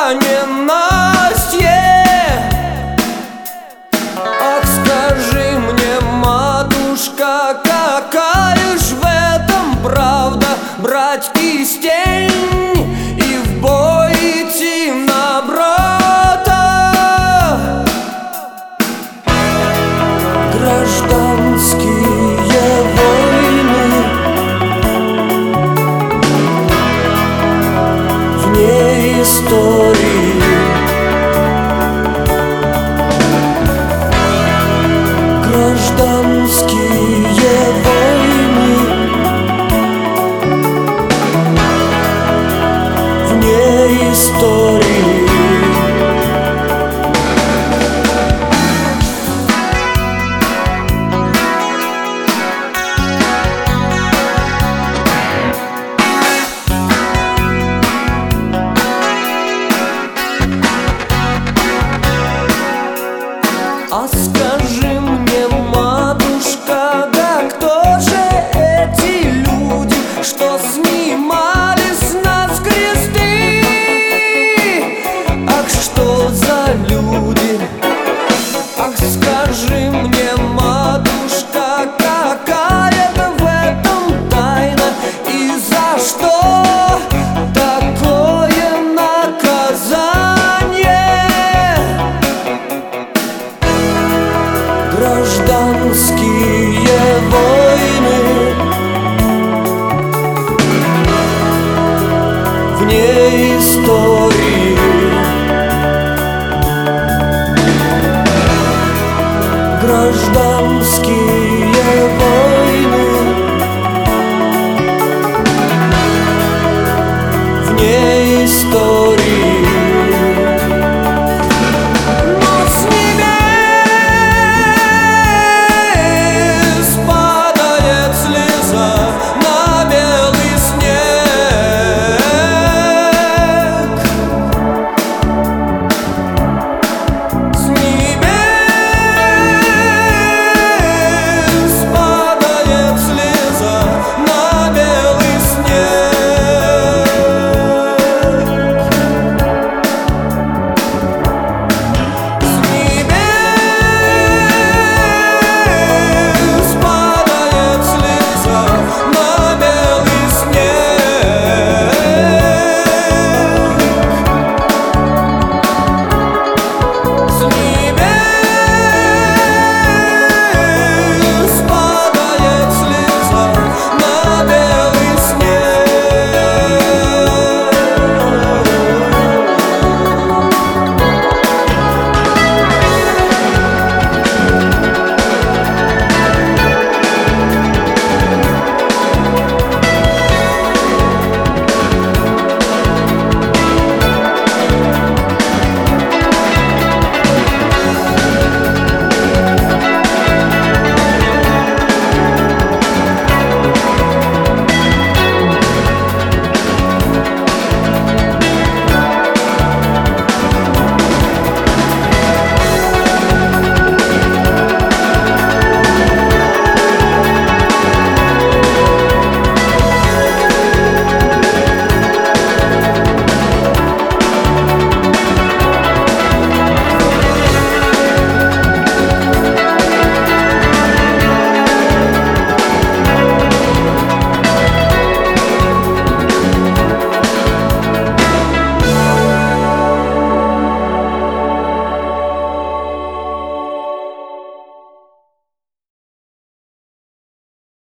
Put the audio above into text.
ненастье. Ах, скажи мне, матушка, какая ж в этом правда? Брать кистень и в бой идти на брата. Гражданские войны вне истории. Гражданские войны вне истории. А скажи мне, матушка, да кто же эти люди, что снимали с нас кресты? Ах, что за люди? Ах, скажи мне, матушка, какая-то в этом тайна, и за что такое наказание? Гражданские войны вне истории.